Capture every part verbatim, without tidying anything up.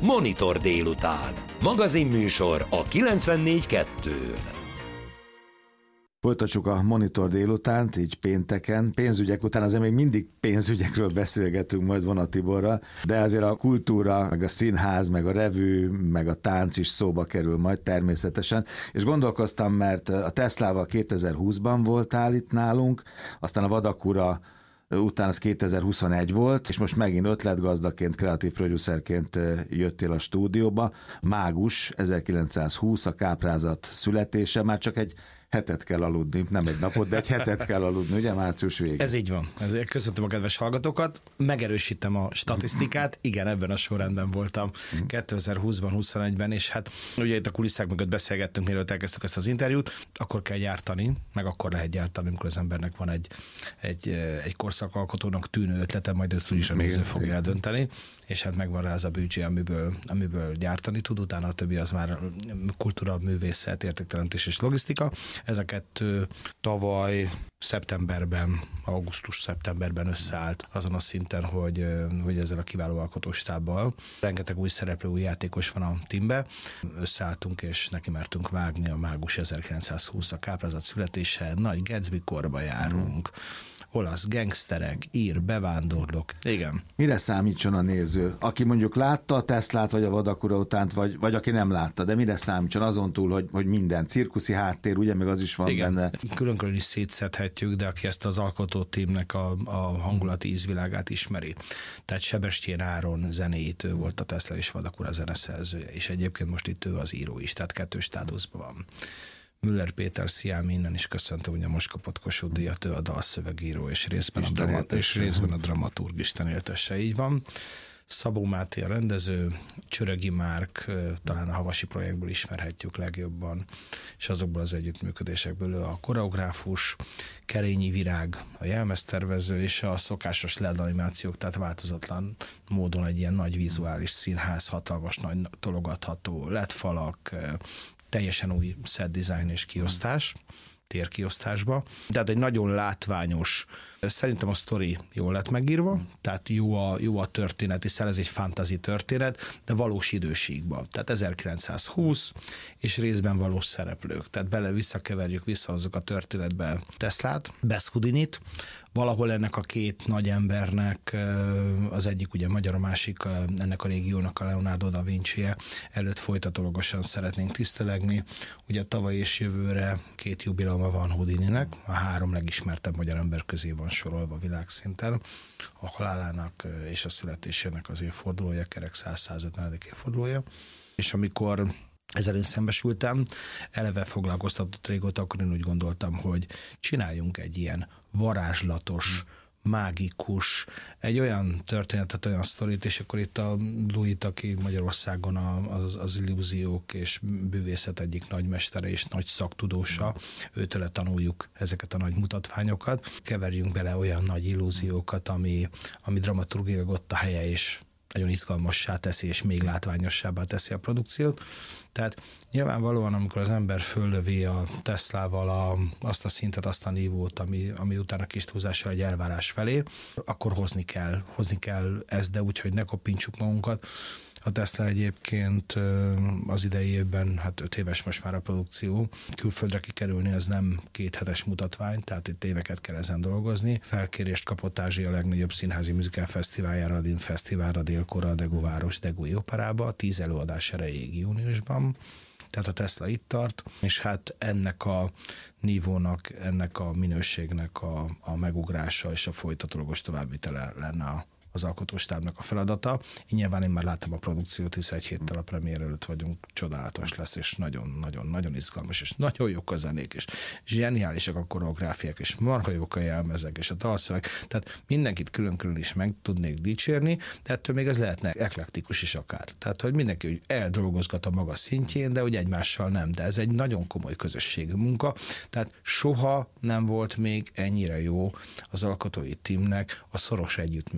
Monitor délután. Magazinműsor a kilencvennégy kettő. Folytassuk a Monitor délutánt, így pénteken. Pénzügyek után azért még mindig pénzügyekről beszélgetünk majd Vona Tiborral, de azért a kultúra, meg a színház, meg a revű, meg a tánc is szóba kerül majd természetesen. És gondolkoztam, mert a Teslával kétezer-húszban voltál itt nálunk, aztán a Vadakura után az kétezer-huszonegy volt, és most megint ötletgazdaként, kreatív producerként jöttél a stúdióba. Mágus, ezerkilencszázhúsz, a káprázat születése, már csak egy hetet kell aludni, nem egy napot, de egy hetet kell aludni, ugye, március végén. Ez így van. Ezért köszöntöm a kedves hallgatókat, megerősítem a statisztikát, igen, ebben a sorrendben voltam kétezer-húszban, huszonegyben, és hát ugye itt a kulisszák mögött beszélgettünk, mielőtt elkezdtük ezt az interjút, akkor kell gyártani, meg akkor lehet gyártani, amikor az embernek van egy, egy, egy korszakalkotónak tűnő ötlete, majd ezt úgyis a néző fogja eldönteni, és hát megvan rá az a büdzsé, amiből, amiből gyártani tud, utána a többi az már kultúra, művészet, értékteremtés és logisztika. Ez a kettő tavaly szeptemberben, augusztus-szeptemberben összeállt azon a szinten, hogy, hogy ezzel a kiváló alkotóstábbal. Rengeteg új szereplő, új játékos van a teambe. Összeálltunk és neki mertünk vágni a Mágus ezerkilencszázhúsz, a káprázat születése, nagy Gatsby korba járunk. Olasz gangsterek, ír, bevándorlók. Igen. Mire számítson a néző? Aki mondjuk látta a Teslát, vagy a Vadakura utánt, vagy, vagy aki nem látta, de mire számítson azon túl, hogy, hogy minden cirkuszi háttér, ugye, meg az is van igen. benne. Külön-külön is szétszedhetjük, de aki ezt az alkotó tímnek a, a hangulati ízvilágát ismeri. Tehát Sebestyén Áron zenéit, ő volt a Tesla és Vadakura zeneszerzője, és egyébként most itt ő az író is, tehát kettős státuszban van. Müller Péter Sziámi, innen is köszöntöm, hogy most kapott Kossuth díjat, ő a dalszövegíró, és részben, a, dramat, és részben a dramaturg, Isten éltesse, így van. Szabó Máté a rendező, Csörögi Márk, talán a Havasi projektből ismerhetjük legjobban, és azokból az együttműködésekből ő a koreográfus, Kerényi Virág a jelmeztervező, és a szokásos el é dé animációk, tehát változatlan módon egy ilyen nagy vizuális színház, hatalmas nagy tologatható el é dé falak, teljesen új set design és kiosztás, térkiosztásba. Tehát egy nagyon látványos, szerintem a sztori jól lett megírva, tehát jó a, jó a történet, hiszen ez egy fantasy történet, de valós időségben. Tehát ezerkilencszázhúsz, és részben valós szereplők. Tehát bele visszakeverjük vissza azok a történetbe Teslát, Bess Houdinit, valahol ennek a két nagy embernek, az egyik ugye magyar, a másik ennek a régiónak a Leonardo da Vinci-je előtt folytatólagosan szeretnénk tisztelegni. Ugye tavaly és jövőre két jubileuma van Houdininek, a három legismertebb magyar ember közé van sorolva világszinten. A halálának és a születésének az évfordulója, kerek száz-százötvenedik évfordulója. És amikor ezzel én szembesültem, eleve foglalkoztatott régóta, akkor én úgy gondoltam, hogy csináljunk egy ilyen varázslatos, mágikus, egy olyan történetet, olyan sztorit, és akkor itt a Louis, aki Magyarországon az, az illúziók és bűvészet egyik nagymestere és nagy szaktudósa, őtőle tanuljuk ezeket a nagy mutatványokat, keverjünk bele olyan nagy illúziókat, ami, ami dramaturgiailag ott a helye, és nagyon izgalmassá teszi, és még látványossábbá teszi a produkciót. Tehát nyilvánvalóan, amikor az ember föllövi a Teslával a, azt a szintet, azt a nívót, ami, ami utána kis túlzással egy elvárás felé, akkor hozni kell, hozni kell ezt, de úgy, hogy ne koppintsuk magunkat. A Tesla egyébként az idei évben, hát öt éves most már a produkció, külföldre kikerülni az nem két hetes mutatvány, tehát itt éveket kell ezen dolgozni. Felkérést kapott Ázsia legnagyobb színházi műzikál fesztiváljára, a Din Fesztiválra, Dél-Korea, a Daegu város, Daegu operába, tíz előadás erejéig júniusban. Tehát a Tesla itt tart, és hát ennek a nívónak, ennek a minőségnek a, a megugrása és a folytatólagos továbbvitele lenne a az alkotóstábnak a feladata. Én nyilván én már láttam a produkciót, hisz egy héttel a premier előtt vagyunk, csodálatos lesz, és nagyon-nagyon-nagyon izgalmas, és nagyon jók a zenék, és zseniálisak a koreográfiák, és marha jók a jelmezek, és a dalszöveg. Tehát mindenkit külön-külön is meg tudnék dicsérni, de ettől még ez lehetne eklektikus is akár. Tehát, hogy mindenki úgy eldolgozgat a maga szintjén, de hogy egymással nem. De ez egy nagyon komoly közösségű munka, tehát soha nem volt még ennyire jó az alkotói teamnek a szoros együttműködés.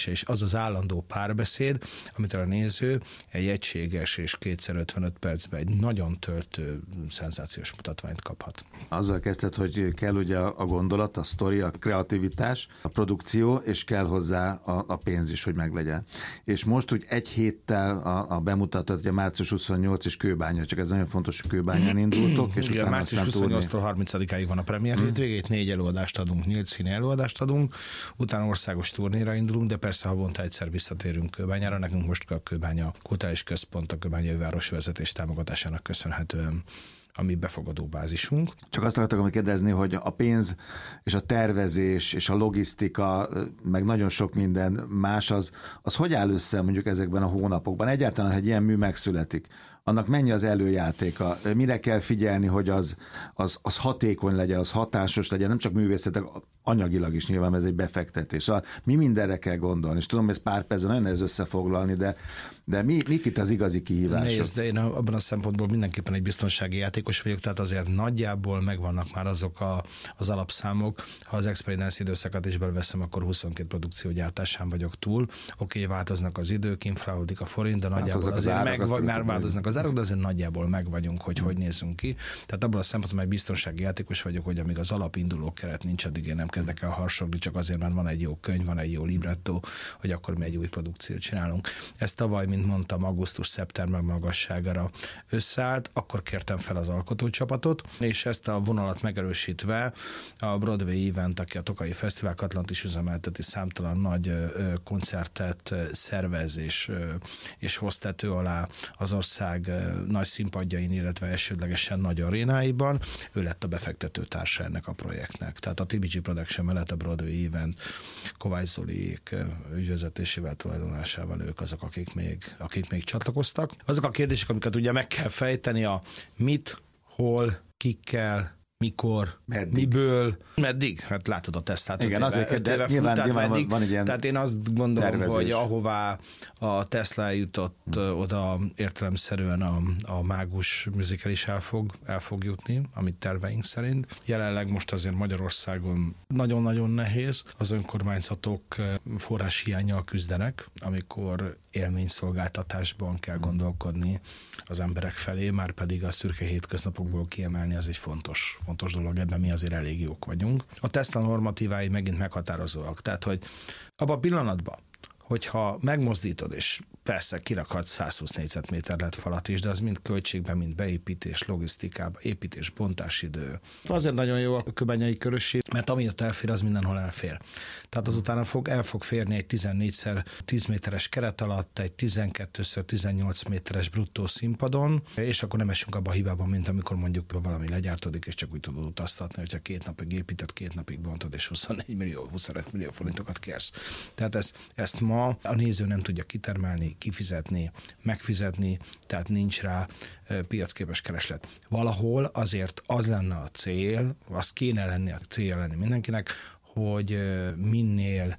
megélése, és az az állandó párbeszéd, amit a néző egy egységes és kétszer ötvenöt percben egy nagyon töltő, szenzációs mutatványt kaphat. Azzal kezdted, hogy kell ugye a gondolat, a sztori, a kreativitás, a produkció, és kell hozzá a, a pénz is, hogy meglegyen. És most úgy egy héttel a, a bemutatat, ugye március huszonnyolc és Kőbánya, csak ez nagyon fontos, hogy Kőbányán indultok, és ugye, utána március huszonnyolctól harmincadikáig van a premier hétvégét, négy előadást adunk, nyílt színi előadást adunk, utána országos turnéra indulunk, de persze havonta egyszer visszatérünk Kőbányára. Nekünk most a Kőbánya Kulturális Központ, a Kőbányai Városvezetés támogatásának köszönhetően a mi befogadó bázisunk. Csak azt akartam kérdezni, hogy a pénz és a tervezés és a logisztika, meg nagyon sok minden más, az, az hogy áll össze mondjuk ezekben a hónapokban? Egyáltalán, hogy ilyen mű megszületik, annak mennyi az előjátéka? Mire kell figyelni, hogy az, az, az hatékony legyen, az hatásos legyen, nem csak művészetek, anyagilag is nyilván ez egy befektetés. Szóval mi mindenre kell gondolni, és tudom, ez pár percben nagyon nehéz összefoglalni, de, de mi, mik itt az igazi kihívások? Nézd, de én abban a szempontból mindenképpen egy biztonsági játékos vagyok, tehát azért nagyjából megvannak már azok a, az alapszámok. Ha az experience időszakat is beleveszem, akkor huszonkét produkció gyártásán vagyok túl. Oké, okay, változnak az idők, inflálódik a forint, de nagyjából az azért árak, meg, már változnak az árak, de azért nagyjából megvagyunk, hogy hmm. hogy nézzünk ki. Tehát abban a szempontból egy biztonsági játékos vagyok, hogy amíg az alapinduló keret nincs, addig én nem kezdek el harsogni, csak azért, mert van egy jó könyv, van egy jó libretto, hogy akkor mi egy új produkciót csinálunk. Ez tavaly, mint mondtam, augusztus-szeptember magasságára összeállt, akkor kértem fel az alkotócsapatot, és ezt a vonalat megerősítve a Broadway Event, aki a Tokaji Fesztivál Atlantis üzemelteti, számtalan nagy koncertet szervez és, és hoz tető alá az ország nagy színpadjain, illetve elsődlegesen nagy arénáiban. Ő lett a befektető társa ennek a projektnek. Tehát a té bé gé Production mellett a Broadway Event Kovács Zoliék ügyvezetésével, tulajdonlásával ők azok, akik még, akik még csatlakoztak. Azok a kérdések, amiket ugye meg kell fejteni, a mit, hol, kikkel, mikor, meddig. Miből, meddig? Hát látod a Teslát. Igen, éve, azért, de éve nyilván, fut, nyilván meddig, van egy ilyen tehát én azt gondolom, tervezés. hogy ahová a Tesla eljutott, hmm. oda értelemszerűen a, a mágus musical is el fog, el fog jutni, amit terveink szerint. Jelenleg most azért Magyarországon nagyon-nagyon nehéz. Az önkormányzatok forráshiánnyal küzdenek, amikor élményszolgáltatásban kell gondolkodni az emberek felé, már pedig a szürke hétköznapokból kiemelni az egy fontos fontos dolog, ebben mi azért elég jók vagyunk. A Tesla normatívái megint meghatározóak, tehát hogy abban a pillanatban, hogyha megmozdítod, és persze kirakhatsz százhúsz négyzetméter lett falat is, de az mind költségben, mind beépítés, logisztikába, építés, bontásidő. Azért nagyon jó a Kőbányai Körösség, mert ami ott elfér, az mindenhol elfér. Tehát azután fog, el fog férni egy tizennégyszer tíz méteres keret alatt, egy tizenkettőször tizennyolc méteres bruttó színpadon, és akkor nem esünk abba a hibában, mint amikor mondjuk valami legyártódik, és csak úgy tudod utaztatni, hogyha két napig épített, két napig bontod, és huszonnégy millió, huszonöt millió forintokat kérsz. Tehát ezt, ezt ma a néző nem tudja kitermelni, kifizetni, megfizetni, tehát nincs rá piacképes kereslet. Valahol azért az lenne a cél, az kéne lenni a célja lenni mindenkinek, hogy minél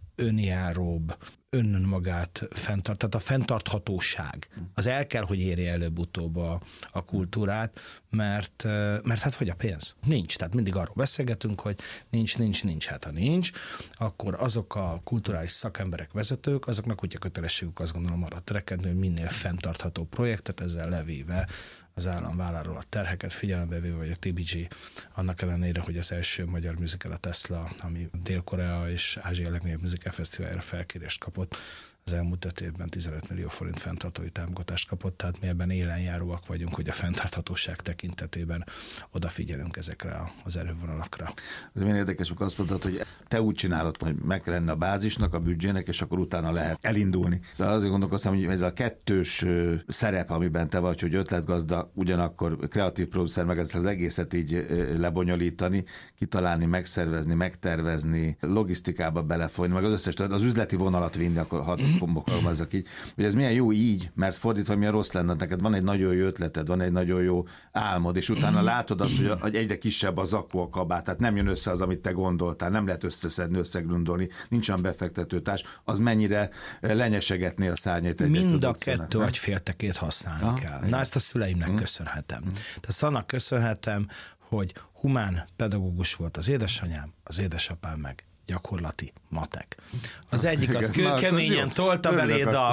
önjáróbb, önnön magát fenntart, tehát a fenntarthatóság. Az el kell, hogy érje előbb-utóbb a, a kultúrát, mert, mert hát fogy a pénz. Nincs, tehát mindig arról beszélgetünk, hogy nincs, nincs, nincs, hát ha nincs, akkor azok a kulturális szakemberek, vezetők, azoknak ugye kötelességük azt gondolom arra törekedni, hogy minél fenntartható projektet, ezzel levéve az állam válláról a terheket figyelembe véve, vagy a té bé gé, annak ellenére, hogy az első magyar musical a Tesla, ami Dél-Korea és Ázsia legnagyobb musical fesztiváljára felkérést kapott, az elmúlt öt évben tizenöt millió forint fenntartói támogatást kapott, tehát mi ebben élenjáróak vagyunk, hogy a fenntarthatóság tekintetében odafigyelünk ezekre az erővonalakra. Ez milyen érdekes, hogy azt mondtad, hogy te úgy csinálod, hogy meg kell lenni a bázisnak, a büdzsének, és akkor utána lehet elindulni. Szóval azért gondolkoztam, hogy ez a kettős szerep, amiben te vagy, hogy ötletgazda, ugyanakkor kreatív producer, meg ezt az egészet így lebonyolítani, kitalálni, megszervezni, megtervezni, logisztikába belefolyni, meg az összes, az üzleti vonalat vinni, akkor hat fogalmazzak így, hogy ez milyen jó így, mert fordítva milyen rossz lenne, neked van egy nagyon jó ötleted, van egy nagyon jó álmod, és utána látod azt, hogy egyre kisebb a zakó, a kabát, tehát nem jön össze az, amit te gondoltál, nem lehet összeszedni, összegrundolni, nincs olyan befektetőtárs, az mennyire lenyesegetné a szárnyait egy Mind a kettő agyféltekét használni ha? kell. Na, ezt a szüleimnek hmm. köszönhetem. Hmm. Tehát annak köszönhetem, hogy humán pedagógus volt az édesanyám, az édesapám meg gyakorlati matek. Az egyik az kőkeményen tolta beléd a,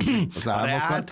az álmokat,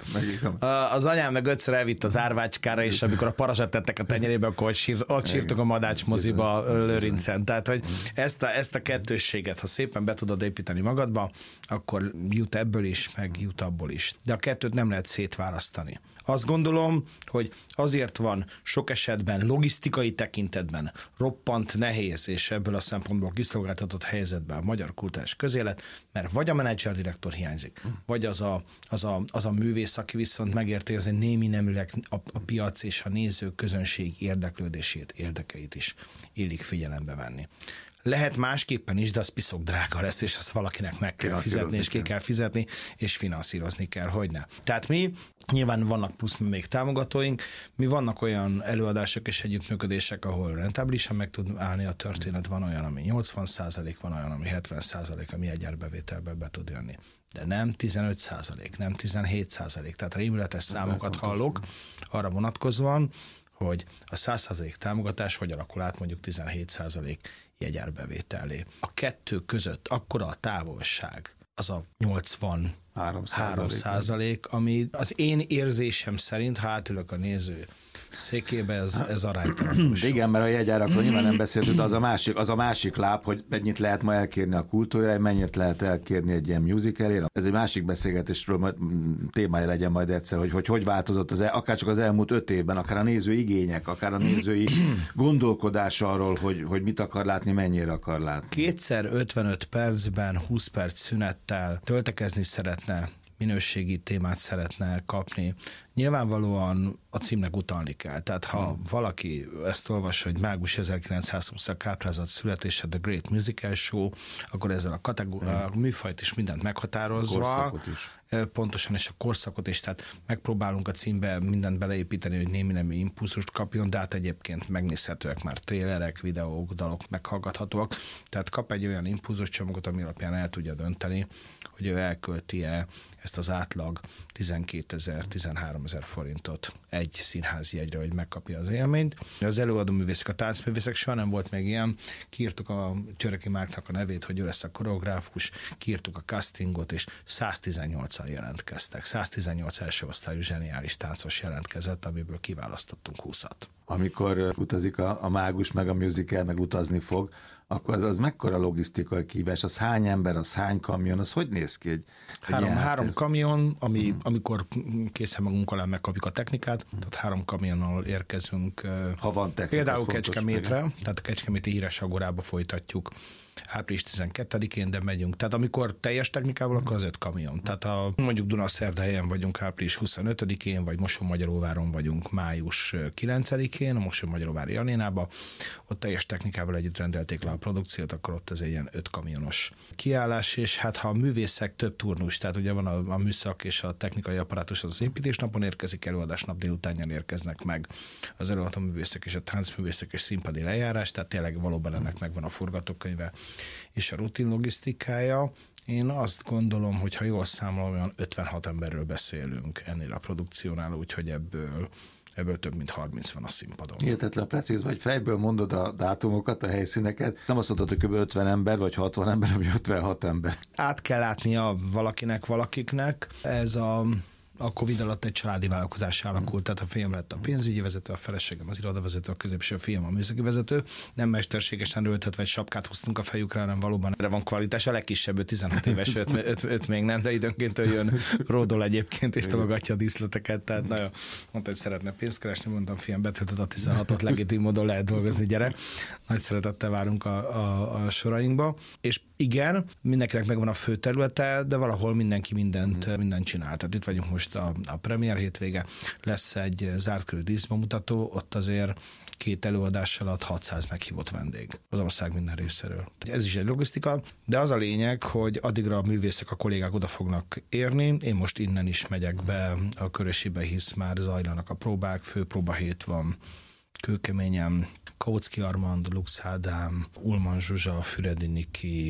az anyám meg ötször elvitt az árvácskára, és amikor a parazsat tettek a tenyerébe, akkor ott, sír, ott sírtok a Madács moziba Lőrincen. Tehát, hogy ezt a, ezt a kettősséget, ha szépen be tudod építeni magadba, akkor jut ebből is, meg jut abból is. De a kettőt nem lehet szétválasztani. Azt gondolom, hogy azért van sok esetben logisztikai tekintetben roppant nehéz, és ebből a szempontból kiszolgáltatott helyzetben a magyar kulturális közélet, mert vagy a menedzser-direktor hiányzik, vagy az a, az, a, az a művész, aki viszont megérti, hogy némi neműleg a, a piac és a néző közönség érdeklődését, érdekeit is illik figyelembe venni. Lehet másképpen is, de az piszok drága lesz, és azt valakinek meg kell fizetni, és ki kell fizetni, és finanszírozni kell, hogy ne. Tehát mi, nyilván vannak plusz még támogatóink, mi vannak olyan előadások és együttműködések, ahol rentábilisan meg tud állni a történet, van olyan, ami nyolcvan százalék, van olyan, ami hetven százalék, ami egy árbevételbe be tud jönni. De nem tizenöt százalék, nem tizenhét százalék, tehát rémületes számokat hallok arra vonatkozóan, hogy a száz százalék támogatás hogy alakul át mondjuk tizenhét százalék jegyárbevételé. A kettő között akkora a távolság, az a nyolcvanhárom százalék, ami az én érzésem szerint, ha átülök a néző székébe, ez, ez aránytalan. Igen, mert a jegyárakról nyilván nem beszéltünk, de az a másik, az a másik láb, hogy mennyit lehet ma elkérni a kultúrára, mennyit lehet elkérni egy ilyen musicalért. Ez egy másik beszélgetésről majd témája legyen majd egyszer, hogy hogy, hogy változott az, akár csak az elmúlt öt évben, akár a néző igények, akár a nézői gondolkodás arról, hogy, hogy mit akar látni, mennyire akar látni. Kétszer ötvenöt percben, húsz perc szünettel töltekezni szeretne, minőségi témát szeretne kapni. Nyilvánvalóan a címnek utalni kell. Tehát ha hmm. valaki ezt olvas, hogy Mágus ezerkilencszázhúsz a káprázat születése, The Great Musical Show, akkor ezzel a, kategóri- hmm. a műfajt is mindent meghatározva. Korszakot is. Pontosan, és a korszakot is, tehát megpróbálunk a címbe mindent beleépíteni, hogy némi nemű impulzust kapjon, de hát egyébként megnézhetőek már trélerek, videók, dalok meghallgathatóak. Tehát kap egy olyan impulzus csomagot, ami alapján el tudja dönteni, hogy ő elkölti-e ezt az átlag tizenkétezer, tizenháromezer forintot egy színházi jegyre, hogy megkapja az élményt. Az előadó művészek, a táncművészek soha nem volt még ilyen. Kiírtuk a Csöröki Márknak a nevét, hogy ő lesz a koreográfus, kiírtuk a castingot, és száztizennyolcan jelentkeztek. száztizennyolc első osztályú zseniális táncos jelentkezett, amiből kiválasztottunk húszat. Amikor utazik a, a Mágus, meg a musical, meg utazni fog, akkor az, az mekkora logisztikai kihívás, az hány ember, az hány kamion, az hogy néz ki? Egy, három, egy három kamion, ami, hmm. amikor készen magunk alá megkapjuk a technikát, hmm. tehát három kamionnal érkezünk. Ha van technika, például Kecskemétre, tehát a Kecskeméti Híres Agorába folytatjuk április tizenkettedikén, de megyünk. Tehát amikor teljes technikával, akkor az öt kamion. Tehát ha mondjuk Dunaszerdahelyen vagyunk április huszonötödikén, vagy Mosonmagyaróváron vagyunk május kilencedikén, a Mosonmagyaróvári arénába, ott teljes technikával együtt rendelték le a produkciót, akkor ott ez egy ilyen öt kamionos kiállás, és hát ha a művészek több turnus, tehát ugye van a, a műszak és a technikai apparátus, az építésnapon érkezik, előadásnap délutánján érkeznek meg az előadó művészek és a táncművészek és színpadi lejárás, tehát tényleg valóban ennek megvan a forgatókönyve és a rutin logisztikája. Én azt gondolom, hogy ha jól számolom, olyan ötvenhat emberről beszélünk ennél a produkciónál, úgyhogy ebből, ebből több mint harminc van a színpadon. Hihetetlen precíz vagy, fejből mondod a dátumokat, a helyszíneket. Nem azt mondod, hogy kb. ötven ember vagy hatvan ember, hanem ötvenhat ember. Át kell látnia valakinek, valakiknek. Ez a a Covid alatt egy családi vállalkozás alakult, tehát a fiam lett a pénzügyi vezető, a feleségem az irodavezető, a középső fiam a műszaki vezető. Nem mesterségesen öltetve egy sapkát húztunk a fejükre, hanem valóban erre van kvalitás. A legkisebb, ő tizenhat éves, öt, öt, öt még nem, de időnként jön, ródol egyébként, és tologatja a díszleteket. Tehát nagyon mondta, hogy szeretne pénzt keresni, mondtam, fiam, betöltöd a tizenhatot, legitim módon lehet dolgozni, gyere. Nagy szeretettel várunk a, a, a sorainkba. És igen, mindenkinek megvan a fő területe, de valahol mindenki mindent, mindent csinál. Tehát itt vagyunk most a, a premier hétvége, lesz egy zárt körű díszbemutató, ott azért két előadás alatt hatszáz meghívott vendég az ország minden részéről. Ez is egy logisztika, de az a lényeg, hogy addigra a művészek, a kollégák oda fognak érni. Én most innen is megyek be a Körösibe, hisz már zajlanak a próbák, főpróbahét van Kőkeményen, Kautsky Armand, Lux Ádám, Ulman Zsuzsa, Füredi Niki,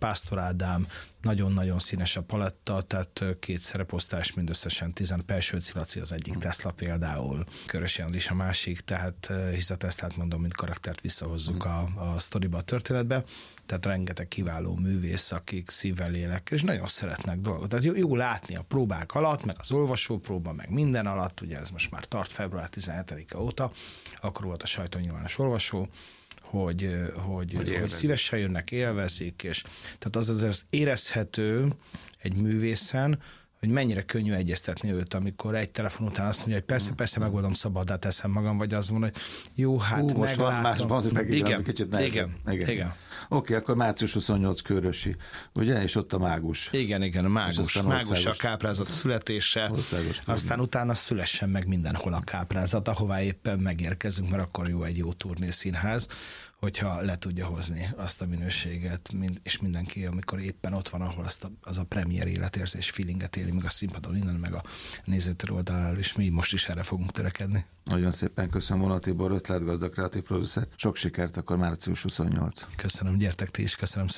Pásztor Ádám, nagyon-nagyon színes a paletta, tehát két szereposztás, mindösszesen tíz, Pelsőci Laci az egyik Tesla például, Körös Andris a másik, tehát hisz a Teslát mondom, mint karaktert visszahozzuk a, a sztoriba, a történetbe, tehát rengeteg kiváló művész, akik szívvel lélek, és nagyon szeretnek dolgot. Tehát jó, jó látni a próbák alatt, meg az olvasópróba, meg minden alatt, ugye ez most már tart február tizenhetedike óta, akkor volt a sajtónyilvános olvasó, hogy, hogy, hogy, hogy szívesen jönnek, élvezik, és tehát az azért érezhető egy művészen, hogy mennyire könnyű egyeztetni őt, amikor egy telefon után azt mondja, hogy persze, persze megoldom, szabaddá teszem magam, vagy az mondja, hogy jó, hát Hú, most meglátom. Van más, van, meg igen, kicsit igen, igen, igen. Oké, akkor március huszonnyolc Körösi, ugye? És ott a mágus. Igen, igen, a mágus. Mágus a káprázat születése, aztán utána szülessen meg mindenhol a káprázat, ahová éppen megérkezünk, mert akkor jó egy jó turnészínház, hogyha le tudja hozni azt a minőséget, és mindenki, amikor éppen ott van, ahol azt a, az a premier életérzés feelinget éli, meg a színpadon innen, meg a nézőtől oldaláról, és mi most is erre fogunk törekedni. Nagyon szépen köszönöm, Vona Tibor, ötletgazda, kreatív producer. Sok sikert akkor március huszonnyolc. Köszönöm, gyertek ti is, köszönöm.